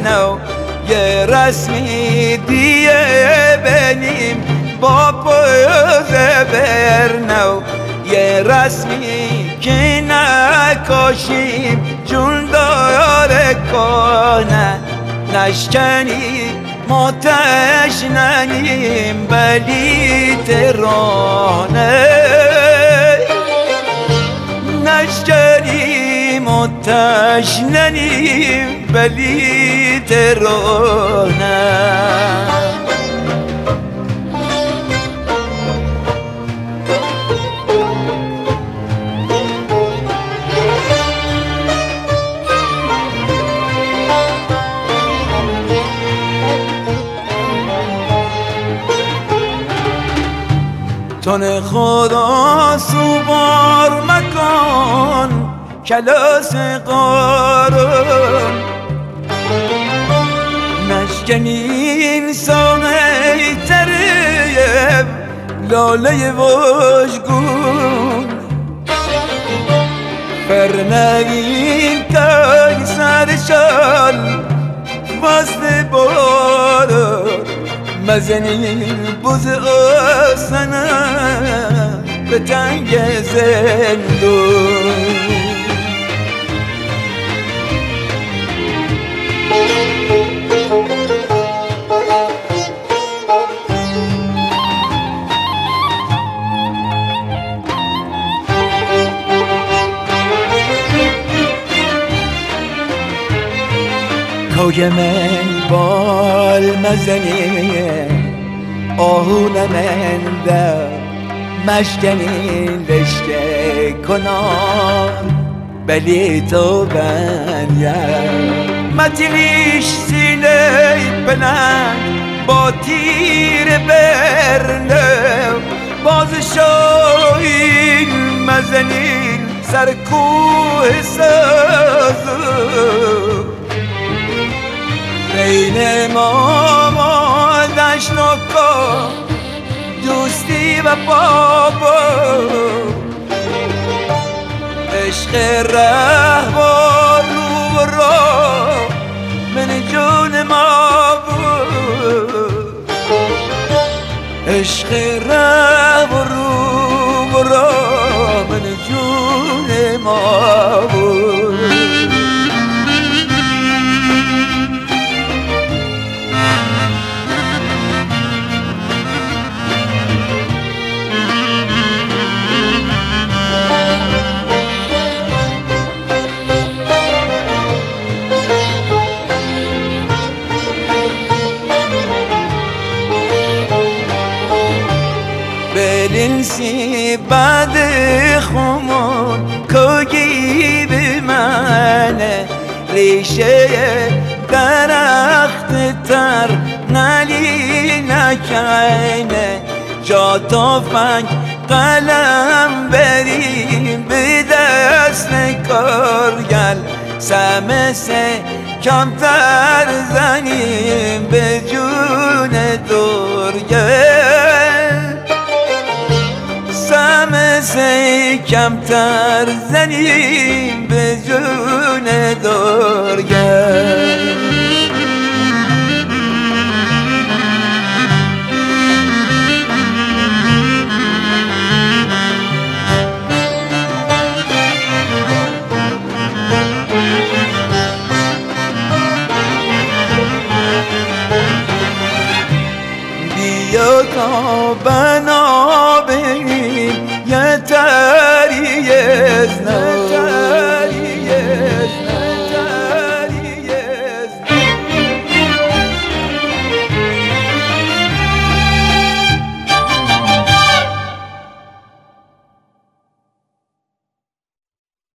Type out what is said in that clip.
نو یه رسمی دیگه بریم با پوز برنو یه رسمی که نکاشیم جون داره کنه نشکنی ما تشننیم ولی ترانه نشکنیم و تشننیم ولی ترانه تن خدا سوار مکن کلاس قارون نشکنین سانه تریب لاله وشگون فرنگین که سرشان واسه بارون مزنین بوز آسنه به تنگ زندون کوی من بال مزنی آهون من در مشکنی لشکه کنان بلی تو بنیم متیلیش سینه بلند با تیر برنه باز شاهین مزنین سر کوه سازو بین ما دشت و کار دوستی و بابا عشق رهوار رو و راه من جون ما بود عشق رهوار رو و راه من جون ما بود بلنسی بعد خمون کوگی به منه ریشه درخت تر نلی نکنه جا تفنگ قلم بریم به دست کارگل سمسه کمتر زنیم به جون دورگل سمسه کمتر زنیم به جون دورگل بیا تا بنا